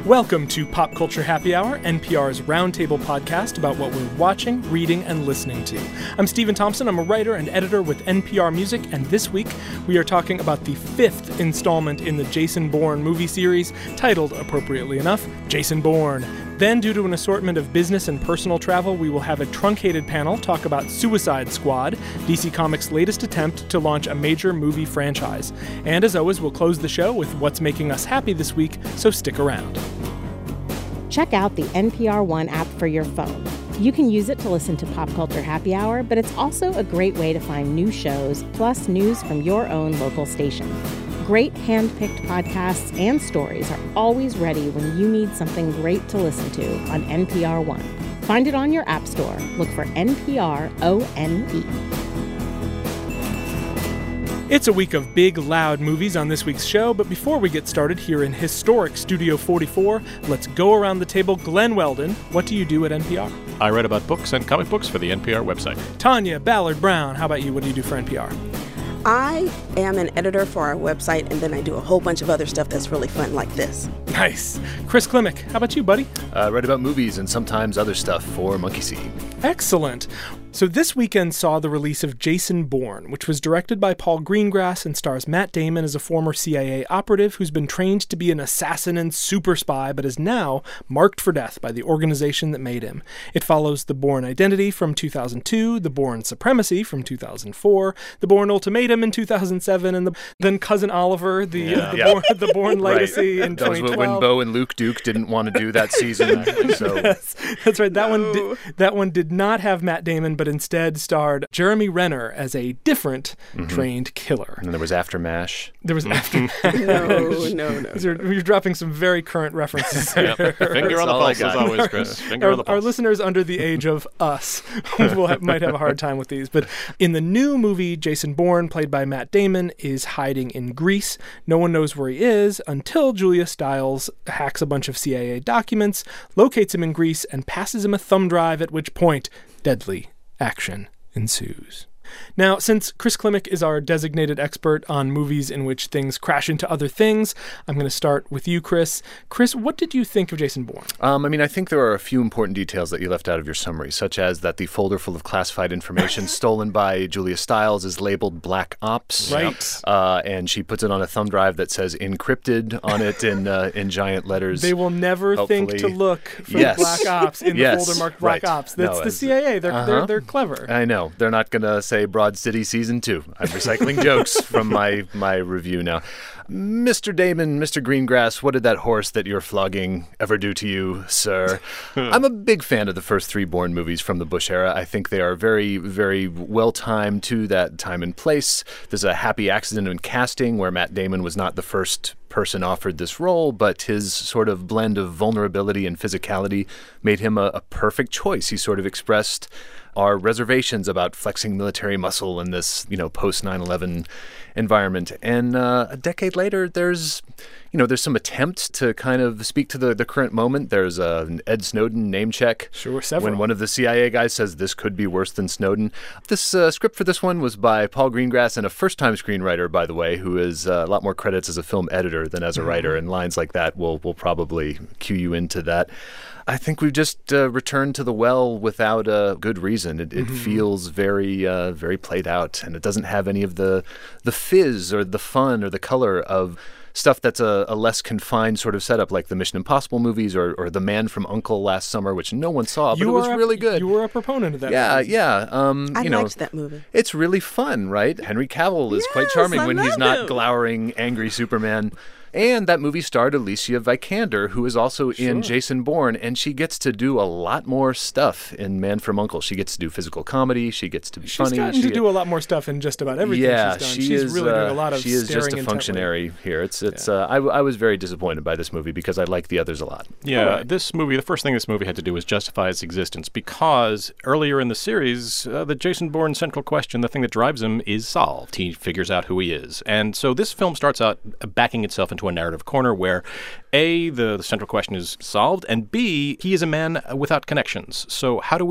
Welcome to Pop Culture Happy Hour, NPR's roundtable podcast about what we're watching, reading, and listening to. I'm Stephen Thompson. I'm a writer and editor with NPR Music, and this week we are talking about the fifth installment in the Jason Bourne movie series, titled, appropriately enough, Jason Bourne. Then, due to an assortment of business and personal travel, we will have a truncated panel talk about Suicide Squad, DC Comics' latest attempt to launch a major movie franchise. And as always, we'll close the show with what's making us happy this week, so stick around. Check out the NPR One app for your phone. You can use it to listen to Pop Culture Happy Hour, but it's also a great way to find new shows, plus news from your own local station. Great hand-picked podcasts and stories are always ready when you need something great to listen to on NPR One. Find it on your app store. Look for NPR ONE. It's a week of big, loud movies on this week's show, but before we get started here in historic Studio 44, let's go around the table. Glenn Weldon, what do you do at NPR? I write about books and comic books for the NPR website. Tanya Ballard Brown, how about you? What do you do for NPR? I am an editor for our website, and then I do a whole bunch of other stuff that's really fun, like this. Nice. Chris Klimek, how about you, buddy? I write about movies and sometimes other stuff for Monkey See. Excellent. So this weekend saw the release of Jason Bourne, which was directed by Paul Greengrass and stars Matt Damon as a former CIA operative who's been trained to be an assassin and super spy, but is now marked for death by the organization that made him. It follows The Bourne Identity from 2002, The Bourne Supremacy from 2004, The Bourne Ultimatum in 2007, and then Cousin Oliver, the Bourne Legacy in 2012. That was when Bo and Luke Duke didn't want to do that season. So. Yes, that's right. That one did not have Matt Damon, but instead starred Jeremy Renner as a different trained killer. And there was After MASH. There was After MASH. No. You're dropping some very current references here. Finger on the pulse as always, Chris. Finger on the pulse. Our listeners under the age of us might have a hard time with these. But in the new movie, Jason Bourne, played by Matt Damon, is hiding in Greece. No one knows where he is until Julia Stiles hacks a bunch of CIA documents, locates him in Greece, and passes him a thumb drive, at which point deadly action ensues. Now, since Chris Klimek is our designated expert on movies in which things crash into other things, I'm going to start with you, Chris. Chris, what did you think of Jason Bourne? I think there are a few important details that you left out of your summary, such as that the folder full of classified information stolen by Julia Stiles is labeled Black Ops. Right. And she puts it on a thumb drive that says encrypted on it in giant letters. They will never think to look for Black Ops in the folder marked Black Ops. That's the CIA. They're clever. I know. They're not going to say Broad City Season 2. I'm recycling jokes from my review now. Mr. Damon, Mr. Greengrass, what did that horse that you're flogging ever do to you, sir? I'm a big fan of the first three Bourne movies from the Bush era. I think they are very, very well-timed to that time and place. There's a happy accident in casting where Matt Damon was not the first person offered this role, but his sort of blend of vulnerability and physicality made him a perfect choice. He sort of expressed our reservations about flexing military muscle in this, post 9/11 environment. And a decade later, there's some attempts to kind of speak to the current moment. There's an Ed Snowden name check. Sure, several. When one of the CIA guys says this could be worse than Snowden. This script for this one was by Paul Greengrass, and a first-time screenwriter, by the way, who has a lot more credits as a film editor than as a writer. And lines like that will probably cue you into that. I think we've just returned to the well without a good reason. It feels very, very played out, and it doesn't have any of the fizz or the fun or the color of stuff that's a less confined sort of setup, like the Mission Impossible movies or The Man from U.N.C.L.E. last summer, which no one saw, but it was really good. You were a proponent of that. Yeah. I liked that movie. It's really fun, right? Henry Cavill is quite charming when he's not glowering, angry Superman. And that movie starred Alicia Vikander, who is also in Jason Bourne, and she gets to do a lot more stuff in Man from U.N.C.L.E. She gets to do physical comedy. She gets to be funny. She's gotten to do a lot more stuff in just about everything she's done. She's really doing a lot of She is just a functionary here. I was very disappointed by this movie because I like the others a lot. Yeah, this movie, the first thing this movie had to do was justify its existence because earlier in the series, the Jason Bourne central question, the thing that drives him, is solved. He figures out who he is. And so this film starts out backing itself into a narrative corner where A, the central question is solved, and B, he is a man without connections. So how do we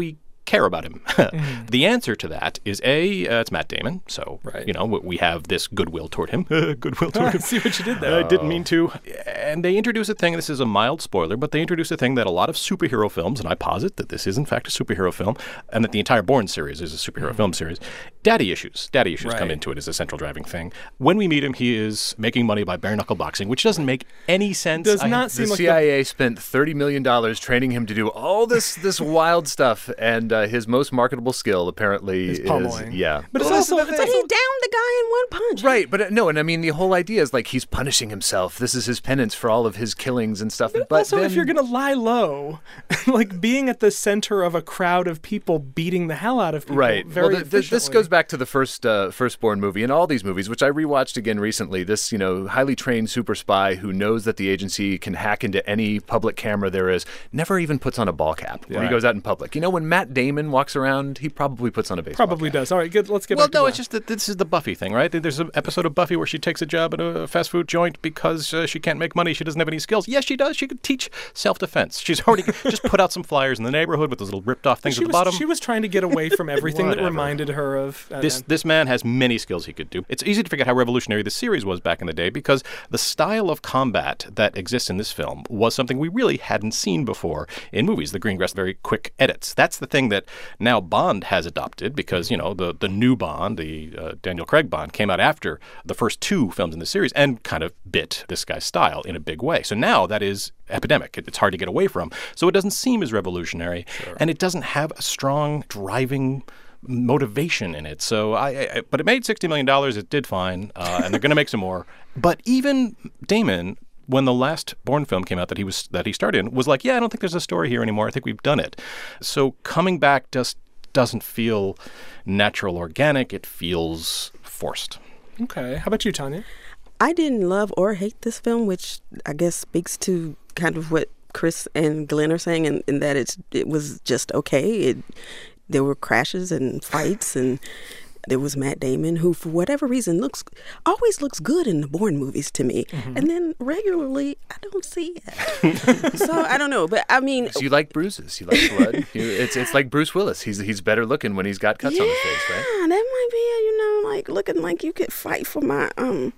care about him? The answer to that is it's Matt Damon. So, we have this goodwill toward him. Goodwill toward him. See what you did there. I didn't mean to. And they introduce a thing, this is a mild spoiler, but they introduce a thing that a lot of superhero films, and I posit that this is in fact a superhero film, and that the entire Bourne series is a superhero film series. Daddy issues come into it as a central driving thing. When we meet him, he is making money by bare knuckle boxing, which doesn't make any sense. Does not seem the like CIA spent $30 million training him to do all this wild stuff, and his most marketable skill apparently is pummeling. Yeah. But it's also But he downed the guy in one punch. Right, but no, and I mean the whole idea is like he's punishing himself. This is his penance for all of his killings and stuff. But also, then, if you're going to lie low, like being at the center of a crowd of people beating the hell out of people, right? Very well, this goes back to the first Bourne movie and all these movies, which I rewatched again recently. This highly trained super spy who knows that the agency can hack into any public camera there is, never even puts on a ball cap when he goes out in public. When Matt Damon walks around, he probably puts on a baseball cap. Does. All right, good. Let's get back to it's just that this is the Buffy thing, right? There's an episode of Buffy where she takes a job at a fast food joint because she can't make money. She doesn't have any skills. Yes, she does. She could teach self-defense. She's already just put out some flyers in the neighborhood with those little ripped-off things at the bottom. She was trying to get away from everything that reminded her of... This man has many skills he could do. It's easy to forget how revolutionary the series was back in the day because the style of combat that exists in this film was something we really hadn't seen before in movies. The Greengrass very quick edits. That's the thing that now Bond has adopted because, the new Bond, the Daniel Craig Bond, came out after the first two films in the series and kind of bit this guy's style in a big way. So now that is epidemic. It's hard to get away from. So it doesn't seem as revolutionary, and it doesn't have a strong driving motivation in it. So but it made $60 million. It did fine, and they're going to make some more. But even Damon, when the last Bourne film came out that he starred in, was like, I don't think there's a story here anymore. I think we've done it. So coming back just doesn't feel natural, organic. It feels forced. Okay. How about you, Tanya? I didn't love or hate this film, which I guess speaks to kind of what Chris and Glenn are saying, in that it was just okay. There were crashes and fights, and there was Matt Damon, who for whatever reason always looks good in the Bourne movies to me, and then regularly I don't see it. So I don't know, but I mean, so you like bruises, you like blood. It's like Bruce Willis. He's better looking when he's got cuts on his face, right? Yeah, that might be like looking like you could fight for my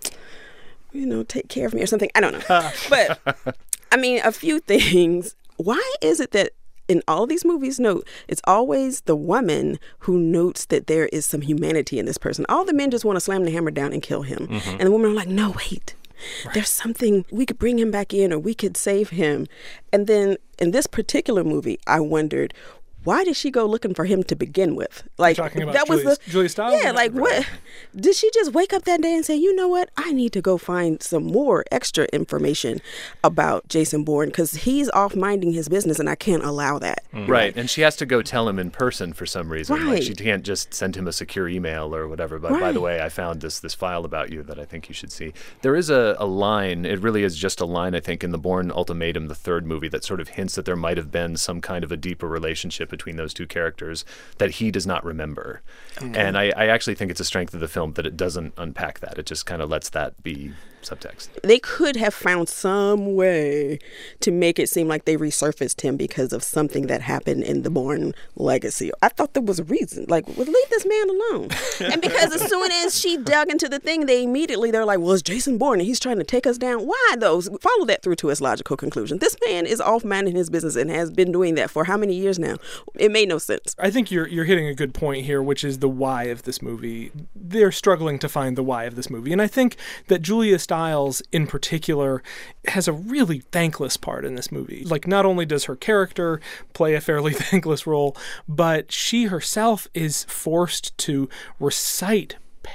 take care of me or something. I don't know, but I mean, a few things. Why is it that in all these movies, it's always the woman who notes that there is some humanity in this person. All the men just want to slam the hammer down and kill him. And the women are like, no, wait. Right. There's something, we could bring him back in or we could save him. And then in this particular movie, I wondered, why did she go looking for him to begin with? Like, you're talking about that was Julia Stiles? Yeah, like what? Did she just wake up that day and say, you know what? I need to go find some more extra information about Jason Bourne because he's off minding his business and I can't allow that. Right, and she has to go tell him in person for some reason. Right. Like she can't just send him a secure email or whatever. But by the way, I found this file about you that I think you should see. There is a line, it really is just a line, I think, in the Bourne Ultimatum, the third movie, that sort of hints that there might have been some kind of a deeper relationship between those two characters that he does not remember. And I actually think it's a strength of the film that it doesn't unpack that. It just kind of lets that be subtext. They could have found some way to make it seem like they resurfaced him because of something that happened in the Bourne legacy. I thought there was a reason. Like, well, leave this man alone. And because as soon as she dug into the thing, they're like, well, it's Jason Bourne and he's trying to take us down. Why, though? Follow that through to its logical conclusion. This man is off minding his business and has been doing that for how many years now? It made no sense. I think you're hitting a good point here, which is the why of this movie. They're struggling to find the why of this movie. And I think that Julia Stiles in particular has a really thankless part in this movie. Like, not only does her character play a fairly thankless role, but she herself is forced to recite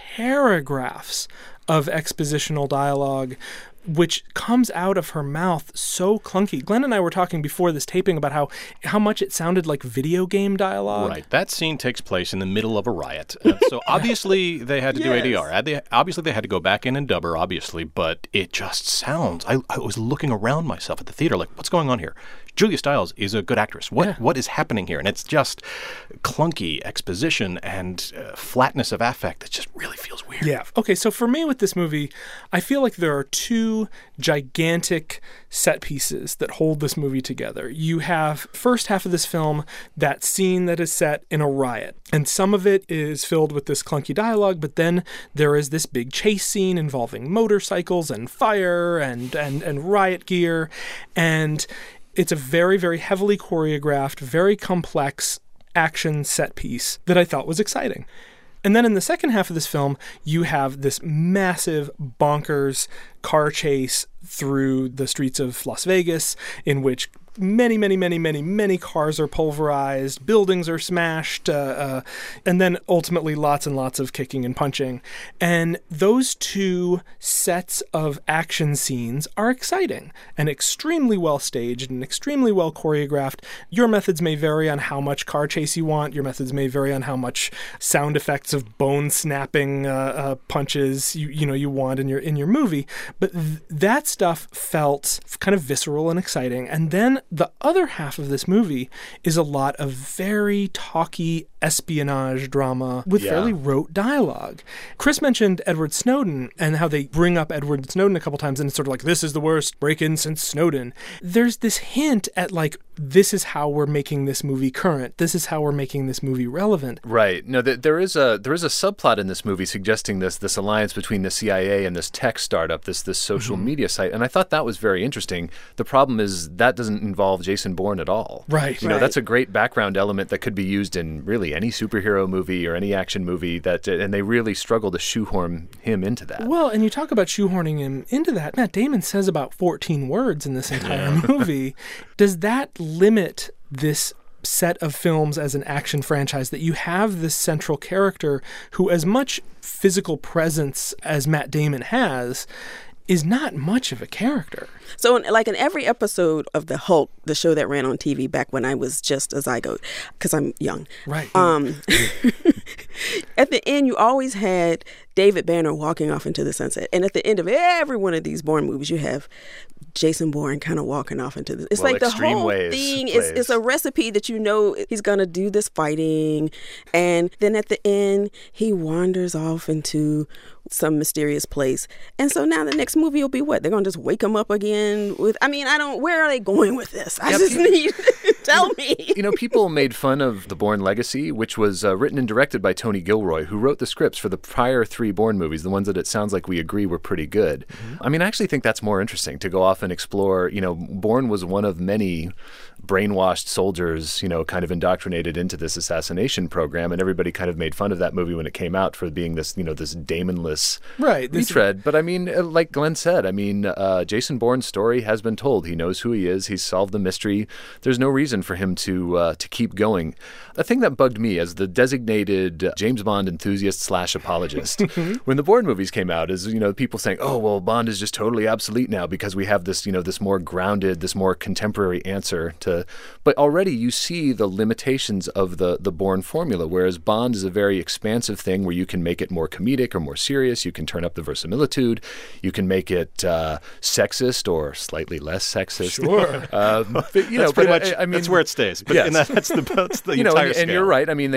paragraphs of expositional dialogue which comes out of her mouth so clunky. Glenn and I were talking before this taping about how much it sounded like video game dialogue. Right. That scene takes place in the middle of a riot. So obviously they had to do ADR. Obviously they had to go back in and dub her, obviously, but it just sounds... I was looking around myself at the theater like, what's going on here? Julia Stiles is a good actress. What is happening here? And it's just clunky exposition and flatness of affect that just really feels weird. weird. Yeah. Okay, so for me with this movie, I feel like there are two gigantic set pieces that hold this movie together. You have, first half of this film, that scene that is set in a riot. And some of it is filled with this clunky dialogue, but then there is this big chase scene involving motorcycles and fire and riot gear. And it's a very, very heavily choreographed, very complex action set piece that I thought was exciting. And then in the second half of this film, you have this massive, bonkers car chase through the streets of Las Vegas, in which many cars are pulverized, buildings are smashed, and then ultimately lots and lots of kicking and punching. And those two sets of action scenes are exciting and extremely well staged and extremely well choreographed. Your methods may vary on how much car chase you want. Your methods may vary on how much sound effects of bone snapping punches you want in your movie. But that stuff felt kind of visceral and exciting. And then the other half of this movie is a lot of very talky espionage drama with fairly rote dialogue. Chris mentioned Edward Snowden and how they bring up Edward Snowden a couple times, and it's sort of like, this is the worst break-in since Snowden. There's this hint at like, this is how we're making this movie current. This is how we're making this movie relevant. Right. No, there is a subplot in this movie suggesting this alliance between the CIA and this tech startup, this social media site, and I thought that was very interesting. The problem is that doesn't involve Jason Bourne at all. Right. You know, that's a great background element that could be used in really any superhero movie or any action movie, and they really struggle to shoehorn him into that. Well, and you talk about shoehorning him into that. Matt Damon says about 14 words in this entire movie. Does that limit this set of films as an action franchise, that you have this central character who, as much physical presence as Matt Damon has, is not much of a character? So, like in every episode of The Hulk, the show that ran on TV back when I was just a zygote, because I'm young. Right. At the end, you always had David Banner walking off into the sunset. And at the end of every one of these Bourne movies, you have Jason Bourne kind of walking off into the... It's like the whole thing is a recipe that you know he's going to do this fighting. And then at the end, he wanders off into some mysterious place. And so now the next movie will be what? They're going to just wake him up again with... where are they going with this? I just need... Tell me. You know, people made fun of The Bourne Legacy, which was written and directed by Tony Gilroy, who wrote the scripts for the prior 3 Bourne movies, the ones that it sounds like we agree were pretty good. Mm-hmm. I mean, I actually think that's more interesting, to go off and explore. You know, Bourne was one of many brainwashed soldiers, you know, kind of indoctrinated into this assassination program, and everybody kind of made fun of that movie when it came out for being this, you know, this Damon-less retread. But I mean, like Glenn said, I mean, Jason Bourne's story has been told. He knows who he is. He's solved the mystery. There's no reason for him to keep going. The thing that bugged me as the designated James Bond enthusiast / apologist when the Bourne movies came out is, you know, people saying, oh, well, Bond is just totally obsolete now because we have this, you know, this more grounded, this more contemporary answer to... But already you see the limitations of the Bourne formula, whereas Bond is a very expansive thing where you can make it more comedic or more serious. You can turn up the verisimilitude. You can make it sexist or slightly less sexist. Sure. But, you know, that's pretty much, I mean, that's where it stays. But yes. that's the you know, entire and scale. you're right. I mean,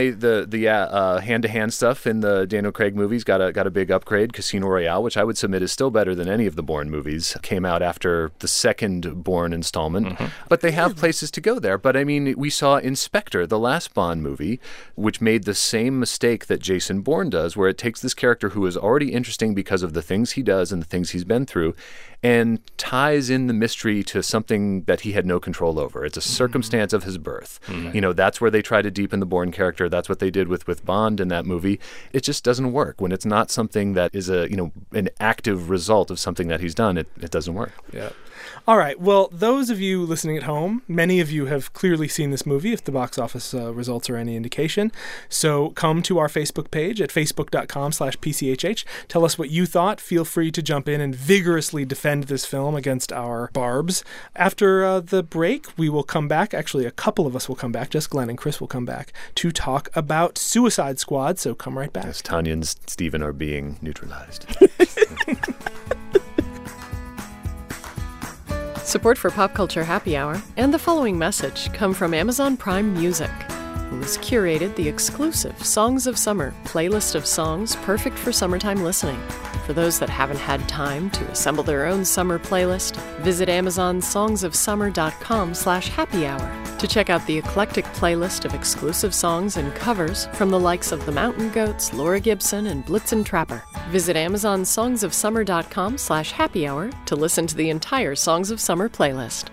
the hand-to-hand stuff in the Daniel Craig movies got a big upgrade. Casino Royale, which I would submit is still better than any of the Bourne movies, came out after the second Bourne installment. Mm-hmm. But they have places to go there. But I mean, we saw Inspector, the last Bond movie, which made the same mistake that Jason Bourne does, where it takes this character who is already interesting because of the things he does and the things he's been through, and ties in the mystery to something that he had no control over. It's a circumstance of his birth. Mm-hmm. You know, that's where they try to deepen the Bourne character. That's what they did with Bond in that movie. It just doesn't work. When it's not something that is an active result of something that he's done, it doesn't work. Yeah. All right. Well, those of you listening at home, many of you have clearly seen this movie if the box office results are any indication. So come to our Facebook page at facebook.com/PCHH. Tell us what you thought. Feel free to jump in and vigorously defend this film against our barbs. After the break, we will come back. Actually, a couple of us will come back. Just Glenn and Chris will come back to talk about Suicide Squad. So come right back. As Tanya and Stephen are being neutralized. Support for Pop Culture Happy Hour and the following message come from Amazon Prime Music. who has curated the exclusive Songs of Summer playlist of songs perfect for summertime listening. For those that haven't had time to assemble their own summer playlist, visit AmazonSongsOfSummer.com/happyhour to check out the eclectic playlist of exclusive songs and covers from the likes of the Mountain Goats, Laura Gibson, and Blitzen Trapper. Visit AmazonSongsOfSummer.com/happyhour to listen to the entire Songs of Summer playlist.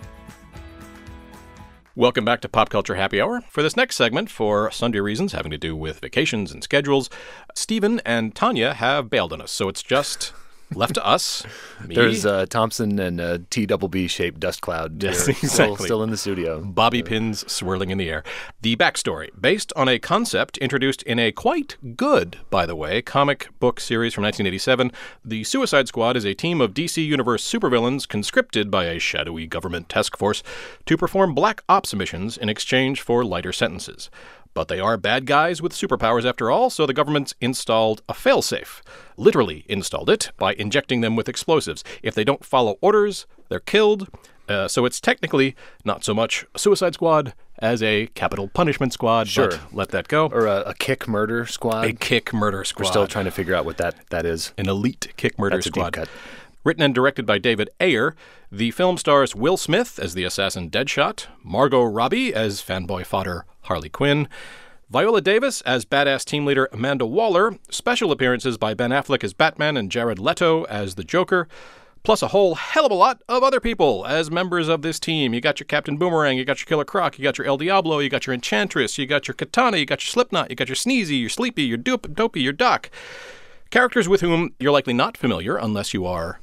Welcome back to Pop Culture Happy Hour. For this next segment, for sundry reasons having to do with vacations and schedules, Stephen and Tanya have bailed on us, so it's just left to us. Me. There's Thompson and a T-double-B-shaped dust cloud. Yes, exactly. Still in the studio. Bobby pins swirling in the air. The backstory, based on a concept introduced in a quite good, by the way, comic book series from 1987, the Suicide Squad is a team of DC Universe supervillains conscripted by a shadowy government task force to perform black ops missions in exchange for lighter sentences. But they are bad guys with superpowers after all, so the government's installed a failsafe. Literally installed it by injecting them with explosives. If they don't follow orders, they're killed. So it's technically not so much a Suicide Squad as a capital punishment squad. Sure. But let that go. Or a kick murder squad. A kick murder squad. We're still trying to figure out what that is. An elite kick murder That's squad. A deep cut. Written and directed by David Ayer, the film stars Will Smith as the assassin Deadshot, Margot Robbie as fanboy fodder Harley Quinn, Viola Davis as badass team leader Amanda Waller, special appearances by Ben Affleck as Batman and Jared Leto as the Joker, plus a whole hell of a lot of other people as members of this team. You got your Captain Boomerang, you got your Killer Croc, you got your El Diablo, you got your Enchantress, you got your Katana, you got your Slipknot, you got your Sneezy, your Sleepy, your Dopey, your Doc. Characters with whom you're likely not familiar unless you are,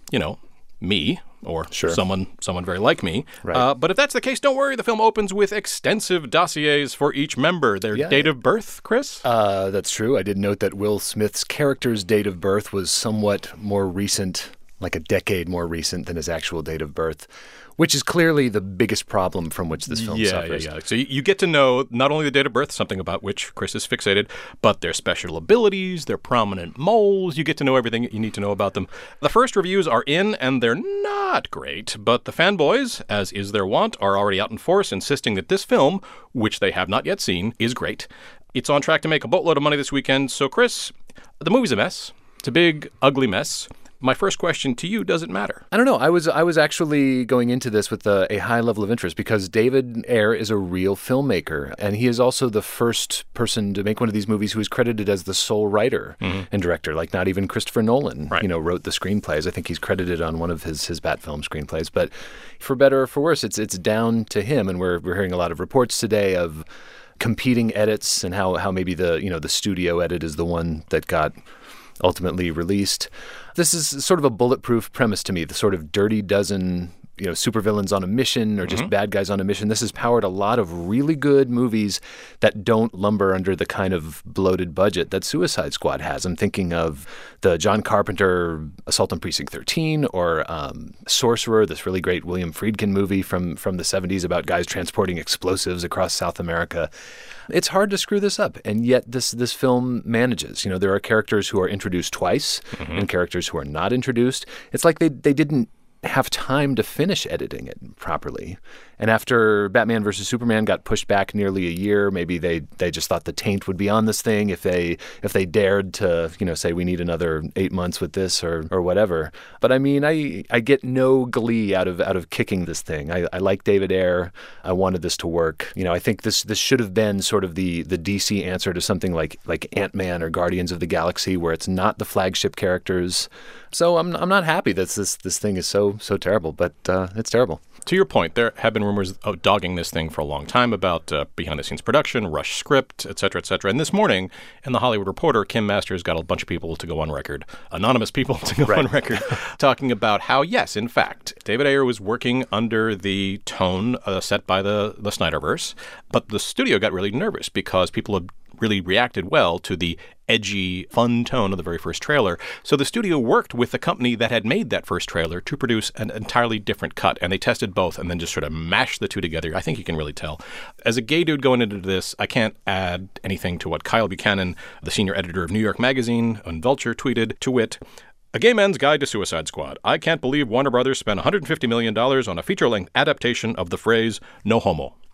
me, or someone very like me. Right. But if that's the case, don't worry. The film opens with extensive dossiers for each member. Their date of birth, Chris? That's true. I did note that Will Smith's character's date of birth was somewhat more recent, like a decade more recent than his actual date of birth, which is clearly the biggest problem from which this film suffers. Yeah. So you get to know not only the date of birth, something about which Chris is fixated, but their special abilities, their prominent moles. You get to know everything you need to know about them. The first reviews are in, and they're not great, but the fanboys, as is their wont, are already out in force, insisting that this film, which they have not yet seen, is great. It's on track to make a boatload of money this weekend. So, Chris, the movie's a mess. It's a big, ugly mess. My first question to you, does it matter? I don't know. I was actually going into this with a high level of interest because David Ayer is a real filmmaker, and he is also the first person to make one of these movies who is credited as the sole writer and director. Like, not even Christopher Nolan, wrote the screenplays. I think he's credited on one of his Batfilm screenplays. But for better or for worse, it's down to him, and we're hearing a lot of reports today of competing edits and how maybe the studio edit is the one that got ultimately released. This is sort of a bulletproof premise to me, the sort of Dirty Dozen, supervillains on a mission or just bad guys on a mission. This has powered a lot of really good movies that don't lumber under the kind of bloated budget that Suicide Squad has. I'm thinking of the John Carpenter Assault on Precinct 13 or Sorcerer, this really great William Friedkin movie from the 70s about guys transporting explosives across South America. It's hard to screw this up, and yet this film manages. There are characters who are introduced twice and characters who are not introduced. It's like they didn't have time to finish editing it properly. And after Batman vs. Superman got pushed back nearly a year, maybe they just thought the taint would be on this thing if they dared to, say we need another 8 months with this or whatever. But I mean, I get no glee out of kicking this thing. I like David Ayer. I wanted this to work. I think this should have been sort of the DC answer to something like Ant-Man or Guardians of the Galaxy, where it's not the flagship characters. So I'm not happy that this thing is so terrible, but it's terrible. To your point, there have been rumors of dogging this thing for a long time about behind-the-scenes production, rush script, et cetera, et cetera. And this morning, in The Hollywood Reporter, Kim Masters got a bunch of people to go on record, anonymous people to go on record, talking about how, yes, in fact, David Ayer was working under the tone set by the Snyderverse, but the studio got really nervous because people had really reacted well to the edgy, fun tone of the very first trailer. So the studio worked with the company that had made that first trailer to produce an entirely different cut, and they tested both and then just sort of mashed the two together. I think you can really tell. As a gay dude going into this, I can't add anything to what Kyle Buchanan, the senior editor of New York Magazine and Vulture, tweeted, to wit, "A Gay Man's Guide to Suicide Squad. I can't believe Warner Brothers spent $150 million on a feature-length adaptation of the phrase, no homo."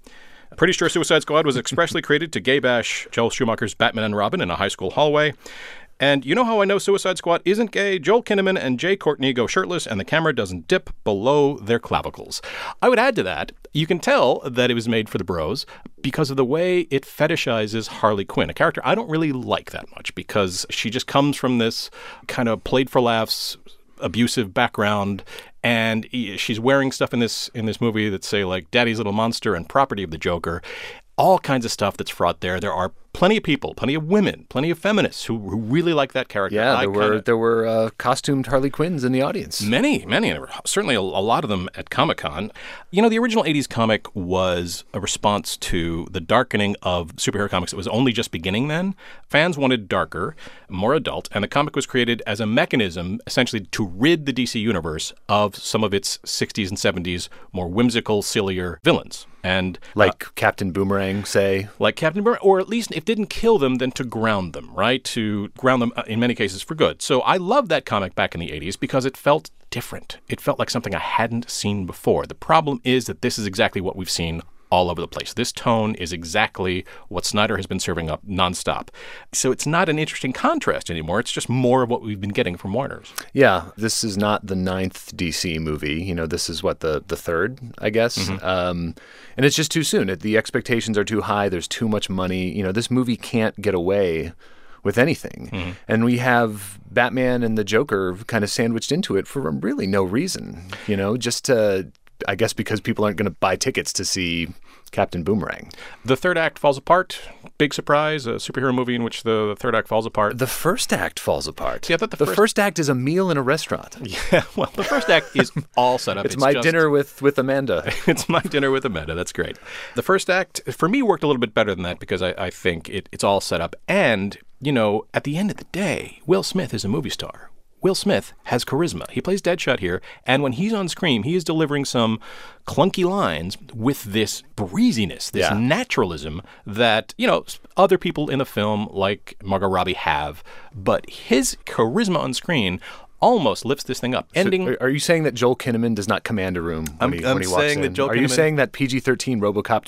Pretty sure Suicide Squad was expressly created to gay bash Joel Schumacher's Batman and Robin in a high school hallway. And you know how I know Suicide Squad isn't gay? Joel Kinnaman and Jai Courtney go shirtless and the camera doesn't dip below their clavicles. I would add to that, you can tell that it was made for the bros because of the way it fetishizes Harley Quinn, a character I don't really like that much because she just comes from this kind of played for laughs, abusive background, and she's wearing stuff in this movie that say like Daddy's Little Monster and Property of the Joker. All kinds of stuff that's fraught there. There are plenty of people, plenty of women, plenty of feminists who really like that character. Yeah, there were costumed Harley Quinns in the audience. Many, and there were certainly a lot of them at Comic-Con. You know, the original 80s comic was a response to the darkening of superhero comics. It was only just beginning then. Fans wanted darker, more adult, and the comic was created as a mechanism essentially to rid the DC universe of some of its 60s and 70s more whimsical, sillier villains. And like Captain Boomerang, say? Like Captain Boomerang, or at least if it didn't kill them, then to ground them, right? To ground them in many cases for good. So I loved that comic back in the 80s because it felt different. It felt like something I hadn't seen before. The problem is that this is exactly what we've seen all over the place. This tone is exactly what Snyder has been serving up nonstop. So it's not an interesting contrast anymore. It's just more of what we've been getting from Warner's. Yeah, this is not the 9th DC movie. You know, this is what, the 3rd, I guess. Mm-hmm. And it's just too soon. The expectations are too high. There's too much money. You know, this movie can't get away with anything. Mm-hmm. And we have Batman and the Joker kind of sandwiched into it for really no reason. You know, just to, I guess because people aren't going to buy tickets to see Captain Boomerang. The third act falls apart. Big surprise, a superhero movie in which the third act falls apart. The first act falls apart. Yeah, I thought the first act is a meal in a restaurant. Yeah, well, the first act is all set up. It's my dinner with Amanda. It's my dinner with Amanda. That's great. The first act, for me, worked a little bit better than that because I think it's all set up. And, you know, at the end of the day, Will Smith is a movie star. Will Smith has charisma. He plays Deadshot here, and when he's on screen, he is delivering some clunky lines with this breeziness, this naturalism that, you know, other people in the film like Margot Robbie have, but his charisma on screen almost lifts this thing up. So are you saying that Joel Kinnaman does not command a room when he walks in? Are you saying that PG-13 RoboCop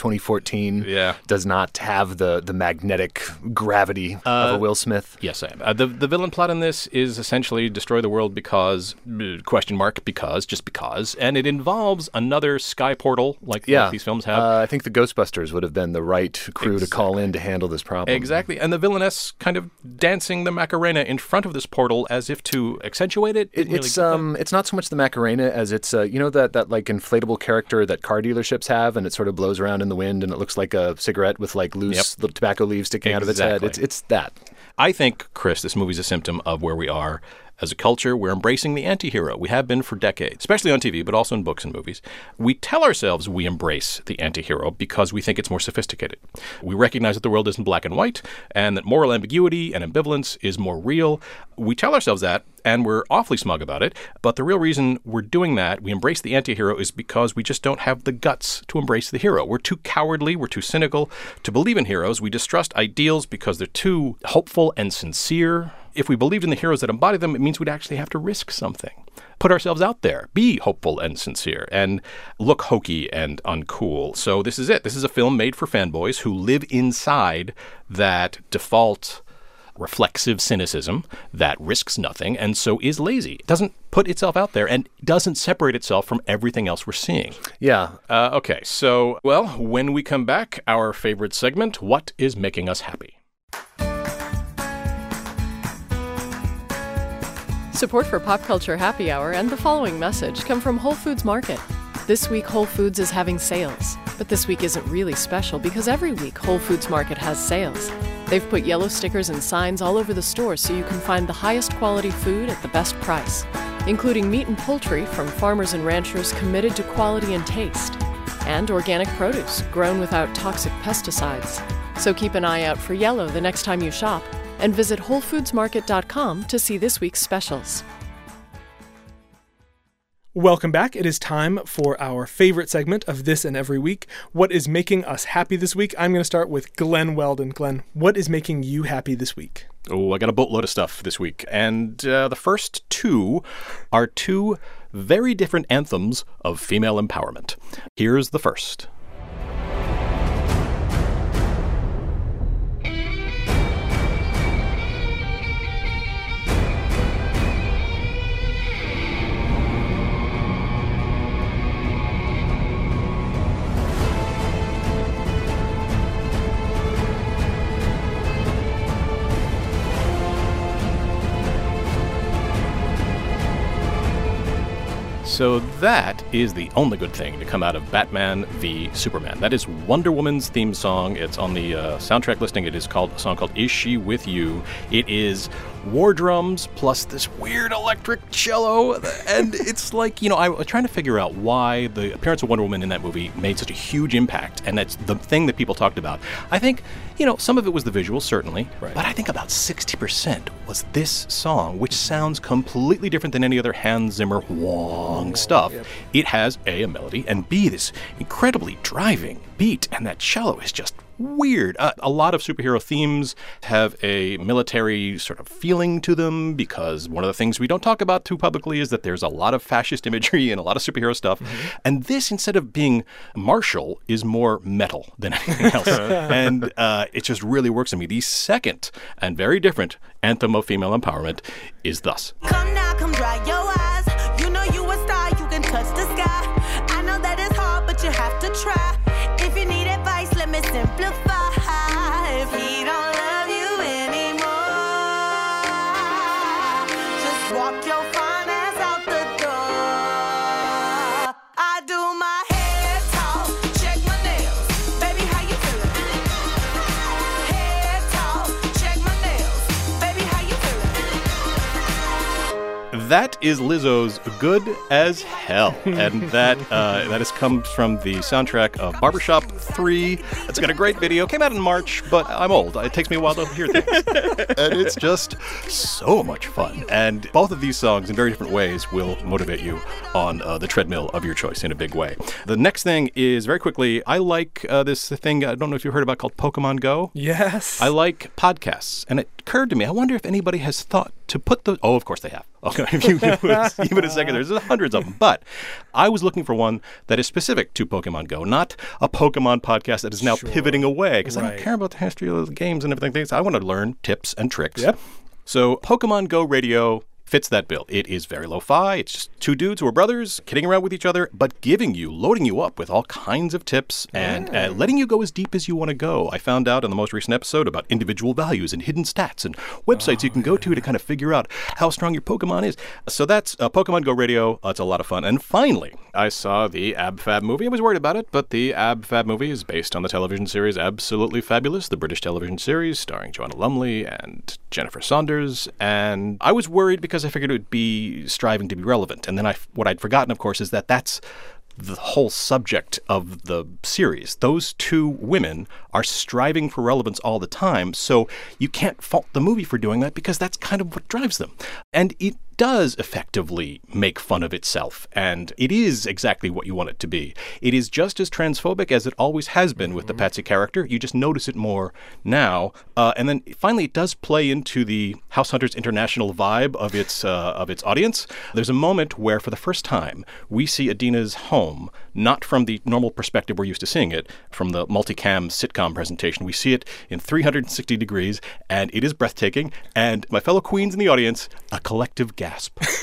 2014 does not have the magnetic gravity of a Will Smith? Yes, I am. The villain plot in this is essentially destroy the world because, just because, and it involves another sky portal like these films have. I think the Ghostbusters would have been the right crew to call in to handle this problem. Exactly, and the villainess kind of dancing the Macarena in front of this portal as if to accentuate it. It's not so much the Macarena as it's you know that like inflatable character that car dealerships have, and it sort of blows around in the wind, and it looks like a cigarette with like loose little tobacco leaves sticking out of its head. It's that. I think, Chris, this movie's a symptom of where we are as a culture. We're embracing the anti-hero. We have been for decades, especially on TV, but also in books and movies. We tell ourselves we embrace the anti-hero because we think it's more sophisticated. We recognize that the world isn't black and white and that moral ambiguity and ambivalence is more real. We tell ourselves that, and we're awfully smug about it. But the real reason we're doing that, we embrace the anti-hero, is because we just don't have the guts to embrace the hero. We're too cowardly, we're too cynical to believe in heroes. We distrust ideals because they're too hopeful and sincere. If we believed in the heroes that embody them, it means we'd actually have to risk something. Put ourselves out there, be hopeful and sincere, and look hokey and uncool. So this is it. This is a film made for fanboys who live inside that default reflexive cynicism that risks nothing and so is lazy. It doesn't put itself out there and doesn't separate itself from everything else we're seeing. Yeah. Okay, so, well, when we come back, our favorite segment, What is Making Us Happy? Support for Pop Culture Happy Hour and the following message come from Whole Foods Market. This week, Whole Foods is having sales. But this week isn't really special because every week, Whole Foods Market has sales. They've put yellow stickers and signs all over the store so you can find the highest quality food at the best price, including meat and poultry from farmers and ranchers committed to quality and taste, and organic produce grown without toxic pesticides. So keep an eye out for yellow the next time you shop, and visit WholeFoodsMarket.com to see this week's specials. Welcome back. It is time for our favorite segment of this and every week. What is making us happy this week? I'm going to start with Glenn Weldon. Glenn, what is making you happy this week? Oh, I got a boatload of stuff this week. And the first two are two very different anthems of female empowerment. Here's the first. so that is the only good thing to come out of Batman v Superman. That is Wonder Woman's theme song. It's on the soundtrack listing. It is called a song called Is She With You? It is war drums plus this weird electric cello. And it's like, I was trying to figure out why the appearance of Wonder Woman in that movie made such a huge impact. And that's the thing that people talked about. I think, some of it was the visuals, certainly. Right. But I think about 60% was this song, which sounds completely different than any other Hans Zimmer Wong stuff. Yep. It has A, a melody, and B, this incredibly driving beat. And that cello is just weird. A lot of superhero themes have a military sort of feeling to them because one of the things we don't talk about too publicly is that there's a lot of fascist imagery and a lot of superhero stuff. Mm-hmm. And this, instead of being martial, is more metal than anything else. And it just really works on me. The second and very different anthem of female empowerment is thus. Come now, come dry your eyes. You know you a star, you can touch the sky. I know that it's hard, but you have to try. If you need advice, let me simplify. If he don't love you anymore, just walk your fine ass out the door. I do my head talk, check my nails. Baby, how you feeling? Head talk, check my nails. Baby, how you feeling? That is Lizzo's Good as Hell. And that has come from the soundtrack of Barbershop 3. It's got a great video. Came out in March, but I'm old. It takes me a while to hear things. And it's just so much fun. And both of these songs, in very different ways, will motivate you on the treadmill of your choice in a big way. The next thing is, very quickly, I like this thing, I don't know if you've heard about, called Pokemon Go. Yes. I like podcasts. And it occurred to me, I wonder if anybody has thought to put the... Oh, of course they have. Okay, give it a second. There's hundreds of them. But I was looking for one that is specific to Pokemon Go, not a Pokemon podcast that is now pivoting away, because I don't care about the history of the games and everything. I want to learn tips and tricks. Yep. So Pokemon Go Radio fits that bill. It is very lo-fi. It's just two dudes who are brothers kidding around with each other, but loading you up with all kinds of tips and letting you go as deep as you want to go. I found out in the most recent episode about individual values and hidden stats and websites you can go to kind of figure out how strong your Pokemon is. So that's Pokemon Go Radio. It's a lot of fun. And finally, I saw the Ab Fab movie. I was worried about it, but the Ab Fab movie is based on the television series Absolutely Fabulous, the British television series starring Joanna Lumley and Jennifer Saunders. And I was worried because I figured it would be striving to be relevant. And then what I'd forgotten, of course, is that that's the whole subject of the series. Those two women are striving for relevance all the time. So you can't fault the movie for doing that because that's kind of what drives them. And it does effectively make fun of itself, and it is exactly what you want it to be. It is just as transphobic as it always has been with the Patsy character. You just notice it more now. And then finally, it does play into the House Hunters International vibe of its audience. There's a moment where, for the first time, we see Adina's home, not from the normal perspective we're used to seeing it, from the multicam sitcom presentation. We see it in 360 degrees, and it is breathtaking. And my fellow queens in the audience, a collective gasp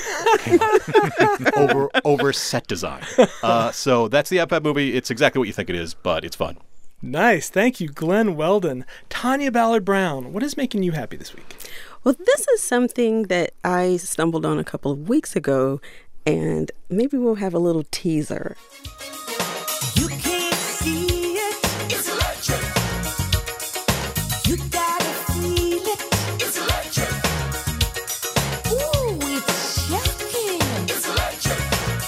over set design. So that's the Ab Fab movie. It's exactly what you think it is, but it's fun. Nice. Thank you, Glenn Weldon. Tanya Ballard-Brown, what is making you happy this week? Well, this is something that I stumbled on a couple of weeks ago, and maybe we'll have a little teaser. You can't see it. It's electric. You gotta feel it. It's electric. Ooh, it's shocking. It's electric.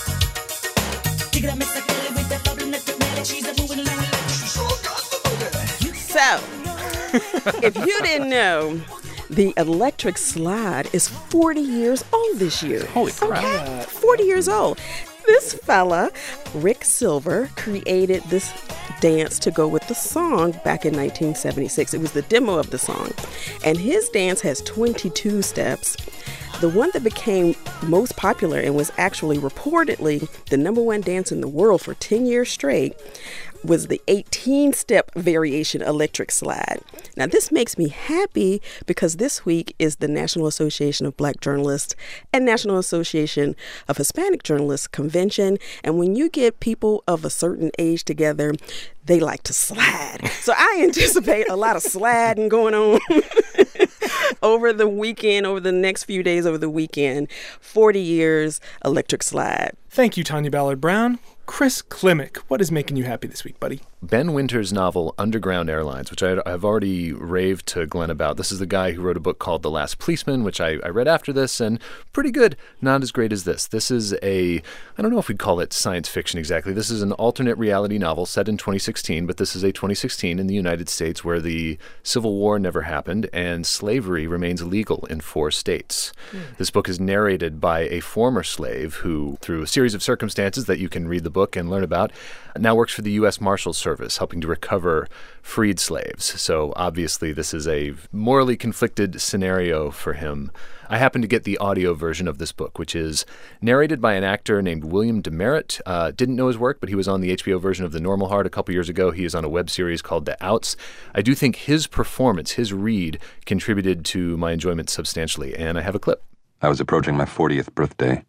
So, if you didn't know, the electric slide is 40 years old this year. Holy crap. 40 years old. This fella, Rick Silver, created this dance to go with the song back in 1976. It was the demo of the song. And his dance has 22 steps. The one that became most popular and was actually reportedly the number one dance in the world for 10 years straight was the 18-step variation electric slide. Now, this makes me happy because this week is the National Association of Black Journalists and National Association of Hispanic Journalists convention. And when you get people of a certain age together, they like to slide. So I anticipate a lot of sliding going on over the weekend, over the next few days over the weekend. 40 years electric slide. Thank you, Tanya Ballard-Brown. Chris Klimek, what is making you happy this week, buddy? Ben Winter's novel, Underground Airlines, which I've already raved to Glenn about. This is the guy who wrote a book called The Last Policeman, which I read after this, and pretty good. Not as great as this. This is I don't know if we'd call it science fiction exactly. This is an alternate reality novel set in 2016, but this is a 2016 in the United States where the Civil War never happened and slavery remains illegal in 4 states. This book is narrated by a former slave who, through a series of circumstances that you can read the book and learn about, now works for the U.S. Marshals Service, helping to recover freed slaves. So obviously this is a morally conflicted scenario for him. I happened to get the audio version of this book, which is narrated by an actor named William Demerit. Didn't know his work, but he was on the HBO version of The Normal Heart a couple years ago. He is on a web series called The Outs. I do think his performance, his read, contributed to my enjoyment substantially, and I have a clip. I was approaching my 40th birthday.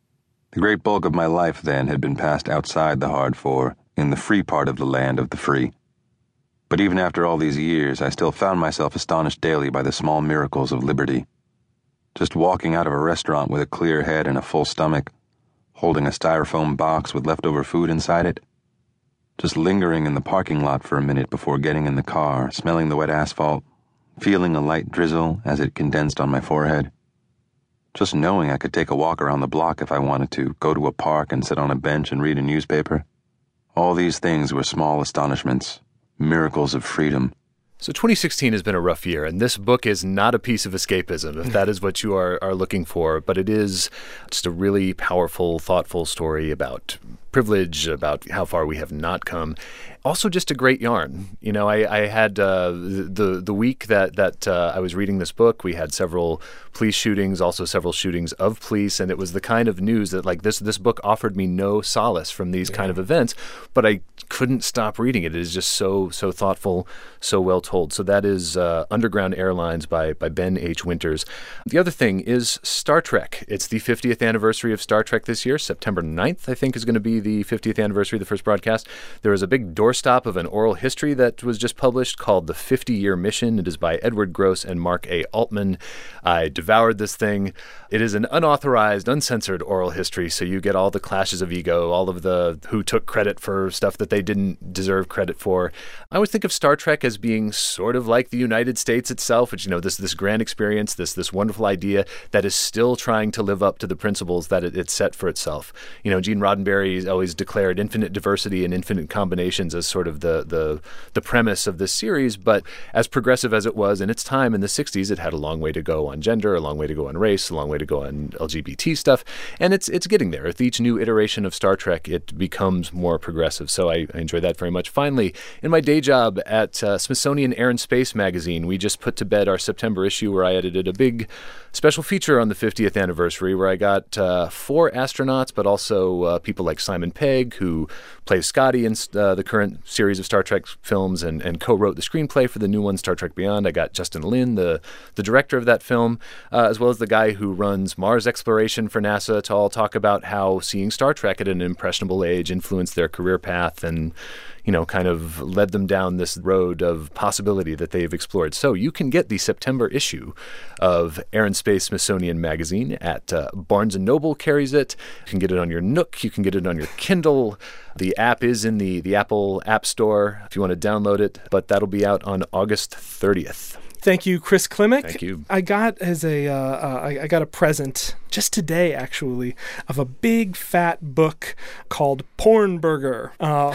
The great bulk of my life then had been passed outside the hard 4, in the free part of the land of the free. But even after all these years, I still found myself astonished daily by the small miracles of liberty. Just walking out of a restaurant with a clear head and a full stomach, holding a styrofoam box with leftover food inside it. Just lingering in the parking lot for a minute before getting in the car, smelling the wet asphalt, feeling a light drizzle as it condensed on my forehead. Just knowing I could take a walk around the block if I wanted to, go to a park and sit on a bench and read a newspaper. All these things were small astonishments, miracles of freedom. So 2016 has been a rough year, and this book is not a piece of escapism, if that is what you are looking for, but it is just a really powerful, thoughtful story about privilege, about how far we have not come. Also just a great yarn. You know, I had the week that I was reading this book, we had several police shootings, also several shootings of police, and it was the kind of news that, like, this book offered me no solace from these kind of events, but I couldn't stop reading it. It is just so thoughtful, so well told. So that is Underground Airlines by Ben H. Winters. The other thing is Star Trek. It's the 50th anniversary of Star Trek this year. September 9th, I think, is going to be the 50th anniversary of the first broadcast. There was a big doorstop of an oral history that was just published called The 50-Year Mission. It is by Edward Gross and Mark A. Altman. I devoured this thing. It is an unauthorized, uncensored oral history, so you get all the clashes of ego, all of the who took credit for stuff that they didn't deserve credit for. I always think of Star Trek as being sort of like the United States itself, which, you know, this grand experience, this wonderful idea that is still trying to live up to the principles that it set for itself. You know, Gene Roddenberry always declared infinite diversity and infinite combinations as sort of the premise of this series, but as progressive as it was in its time in the 60s, it had a long way to go on gender, a long way to go on race, a long way to go on LGBT stuff, and it's getting there. With each new iteration of Star Trek, it becomes more progressive, so I enjoy that very much. Finally, in my day job at Smithsonian Air and Space magazine, we just put to bed our September issue where I edited a big special feature on the 50th anniversary where I got 4 astronauts, but also people like Simon Pegg, who plays Scotty in the current series of Star Trek films and co-wrote the screenplay for the new one, Star Trek Beyond. I got Justin Lin, the director of that film, as well as the guy who runs Mars exploration for NASA, to all talk about how seeing Star Trek at an impressionable age influenced their career path and, you know, kind of led them down this road of possibility that they've explored. So you can get the September issue of Air and Space Smithsonian magazine at Barnes & Noble carries it. You can get it on your Nook. You can get it on your Kindle. The app is in the Apple App Store if you want to download it, but that'll be out on August 30th. Thank you, Chris Klimek. Thank you. I got I got a present just today, actually, of a big fat book called Pornburger,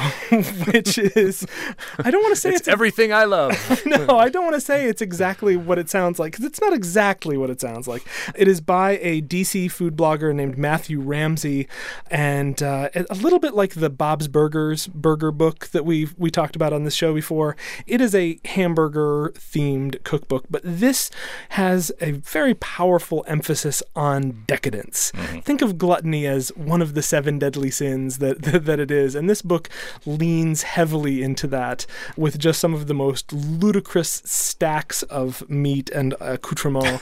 which is, I don't want to say it's everything I love. No, I don't want to say it's exactly what it sounds like, because it's not exactly what it sounds like. It is by a DC food blogger named Matthew Ramsey, and a little bit like the Bob's Burgers burger book that we talked about on this show before. It is a hamburger-themed cookbook, but this has a very powerful emphasis on decadence. Mm-hmm. Think of gluttony as one of the 7 deadly sins that it is, and this book leans heavily into that with just some of the most ludicrous stacks of meat and accoutrement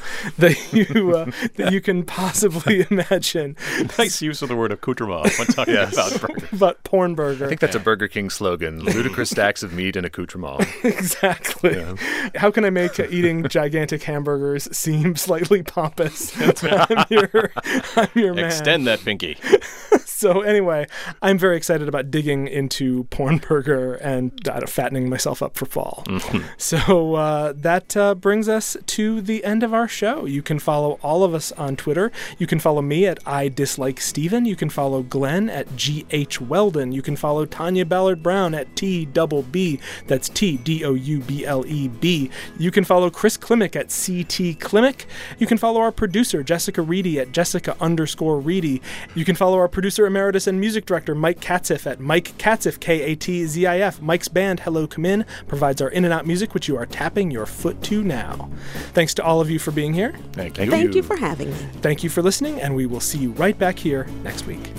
that you can possibly imagine. Nice use of the word accoutrement when talking about burger. But Pornburger. I think that's a Burger King slogan: ludicrous stacks of meat and accoutrement. Exactly. Yeah. How can I make eating gigantic hamburgers seem slightly pompous? I'm your man. Extend that pinky. So anyway, I'm very excited about digging into Pornburger and fattening myself up for fall. So that brings us to the end of our show. You can follow all of us on Twitter. You can follow me at @IDislikeSteven. You can follow Glenn at GH Weldon. You can follow Tanya Ballard Brown at TBB. That's TDOUBLEB. You can follow Chris Klimek at CT Klimek. You can follow our producer, Jessica Reedy, at Jessica_Reedy. You can follow our producer emeritus and music director, Mike Katzif, at Mike Katzif, KATZIF. Mike's band, Hello Come In, provides our in and out music, which you are tapping your foot to now. Thanks to all of you for being here. Thank you. Thank you for having me. Thank you for listening, and we will see you right back here next week.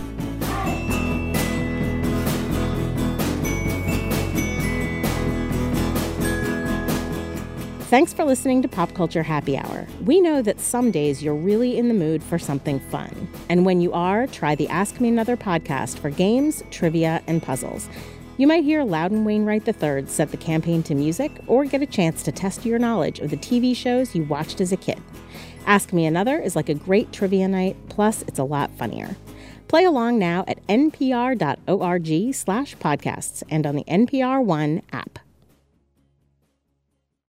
Thanks for listening to Pop Culture Happy Hour. We know that some days you're really in the mood for something fun. And when you are, try the Ask Me Another podcast for games, trivia, and puzzles. You might hear Loudon Wainwright III set the campaign to music, or get a chance to test your knowledge of the TV shows you watched as a kid. Ask Me Another is like a great trivia night, plus it's a lot funnier. Play along now at npr.org/podcasts and on the NPR One app.